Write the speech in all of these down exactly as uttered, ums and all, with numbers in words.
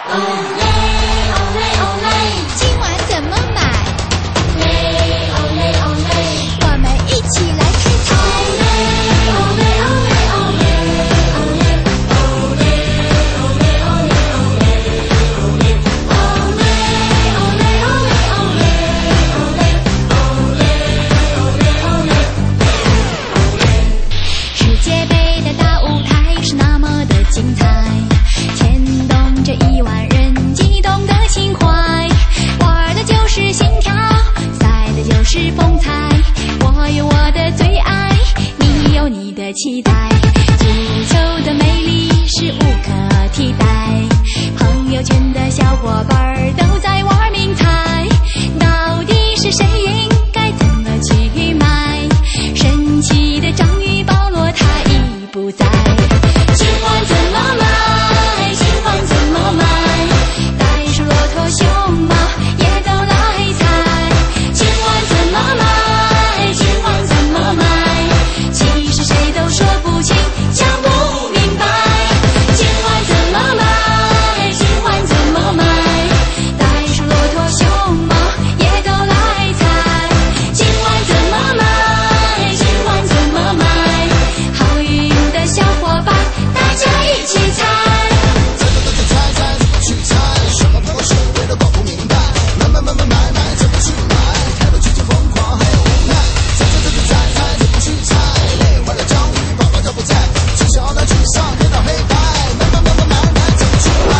期待足球的魅力是无可替代，朋友圈的小伙伴都在玩命猜，到底是谁赢，该怎么去买？神奇的章鱼保罗他已不在，情况怎么买？情况怎么买？袋鼠、骆驼、熊猫也都来猜，情况怎么买？情况怎么买？其实谁都说不清，讲不明白，情况怎么买？情况怎么买？袋鼠、骆驼、熊猫也都来猜，情况怎么买？情况怎么买？好运的小伙伴，大家一起猜。 猜猜猜猜猜，怎么去猜？什么朋友是为了搞不明白？买买买买买买，怎么去买？太多剧情疯狂还有无奈。猜猜猜猜猜猜，怎么去猜？累坏了章鱼，爸爸他不在，取消了沮丧，颠倒黑白。买买买买买买，怎么去买？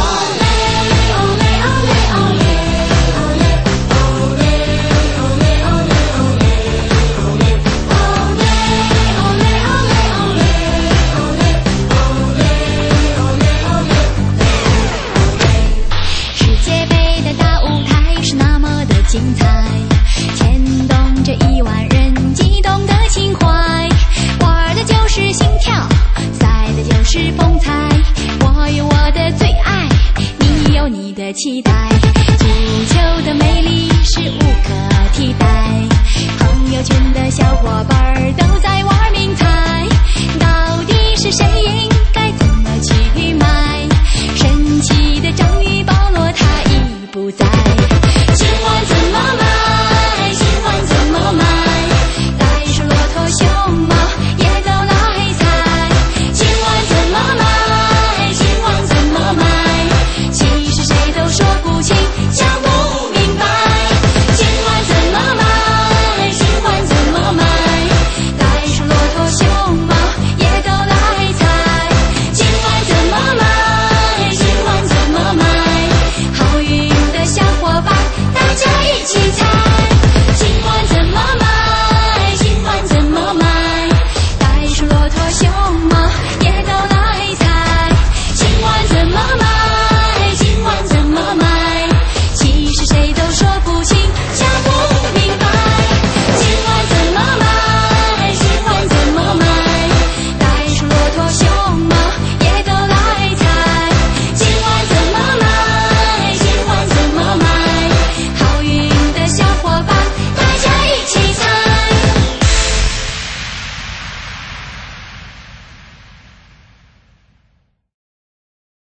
世界杯的大舞台是那么的精彩，牵动着亿万人激动的情怀，玩的就是心跳，赛的就是风采，我有我的最爱，你有你的期待，足球的魅力是无可替代，朋友圈的小伙伴